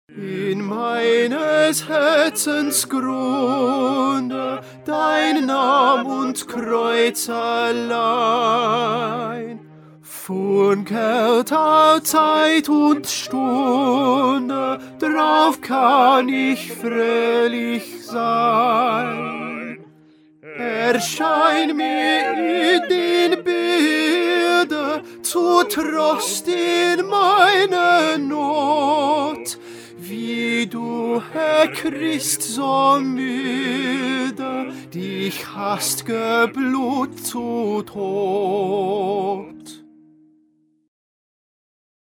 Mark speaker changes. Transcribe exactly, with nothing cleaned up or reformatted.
Speaker 1: In meines Herzens Grunde dein Name und Kreuz allein. Funkelt auch Zeit und Stunde, drauf kann ich fröhlich sein. Erschein mir in den Bilder zu Trost in meiner Not, wie du, Herr Christ, so müde dich hast geblut zu Tod.